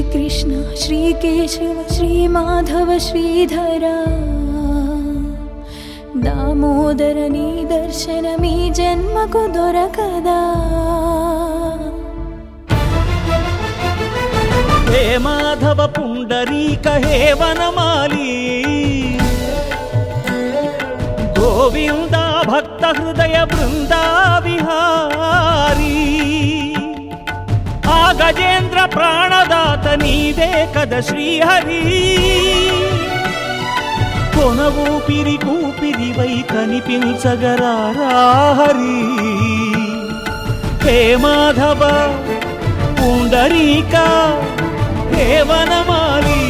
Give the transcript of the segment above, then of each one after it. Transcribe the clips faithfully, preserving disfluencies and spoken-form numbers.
శ్రీకృష్ణ శ్రీకేశవ శ్రీమాధవ శ్రీధరా దామోదర నీ దర్శనమీ జన్మకు దొరకదా. హే మాధవ పుండరీక హే వనమాలి గోవింద భక్త హృదయ బృందా విహారీ ఆ గజేంద్ర ప్రాణదాత నీదే కద శ్రీహరి. కొన ఊపిరి కూపిరివై కనిపించగరారా హరి. హే మాధవ పుండరీక హే వనమాలి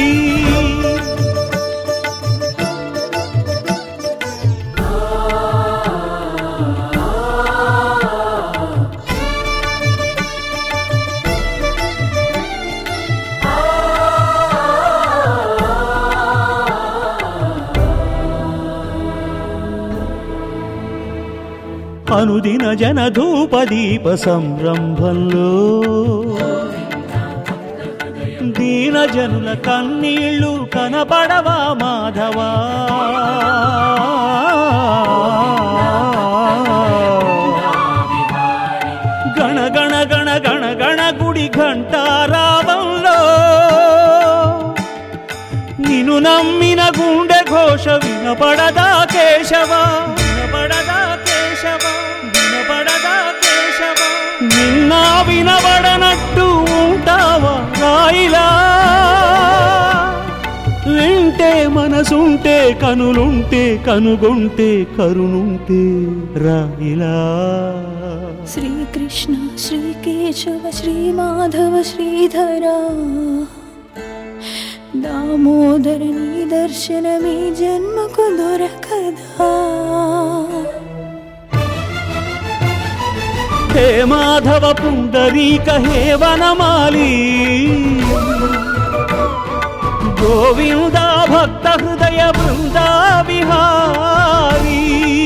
అనుదిన జనధూపదీప సంరంభంలో దీన జనుల కన్నీళ్ళు కనపడవా మాధవా. గణ గణ గణ గణ గణ గుడి ఘంటారావంలో నిన్ను నమ్మిన గుండె ఘోష వినపడదా కేశవా. వినపడదా కేశవ వినపడదా కేశవ. నిన్నా వినబడనట్టు ఉంటావా రాయిలా. వింటే మనసుంటే కనులుంటే కనుగొంటే కరుణుంటే రాయిలా. శ్రీకృష్ణ శ్రీకేశవ శ్రీమాధవ శ్రీధరా దామోదర నీ దర్శనమీ జన్మకు దొరకదా. హే మాధవ పుండరీక హే వనమాలి గోవింద భక్త హృదయ బృందా విహారీ.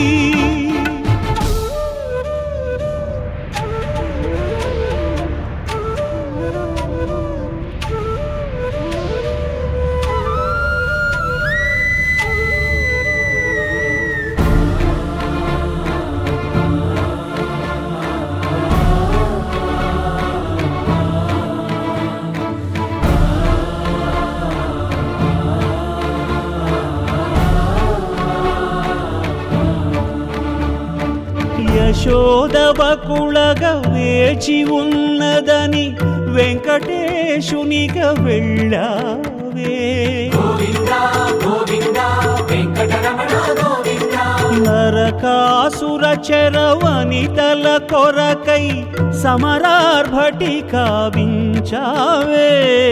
యశోదవకుళగా వేచి ఉన్నదని వెంకటేశునిగా వెళ్ళావే. నరకాసుర చరవనితల కొరకై సమరార్భటి కావించావే.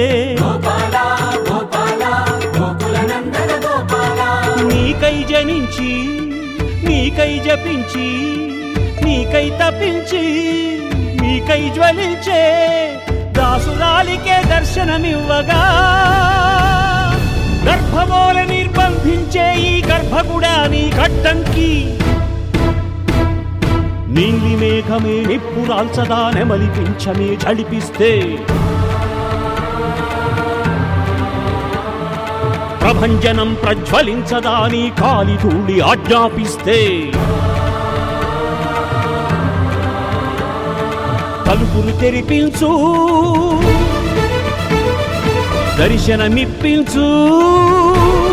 నీకై జనించి నీకై జపించి నీకై తపించి నీకై జ్వలించే దాసురాలికే దర్శనమివ్వగా గర్భమూల నిర్బంధించే ఈ గర్భగుడా నీ కట్టంకి. నీలి మేఘమే నిప్పురాల్చదా నెమలిపించమే చడిపిస్తే ప్రభంజనం ప్రజ్వలించదా నీ కాలి ధూళి ఆజ్ఞాపిస్తే. తలుపులు తెరిపించు దర్శనమిప్పించు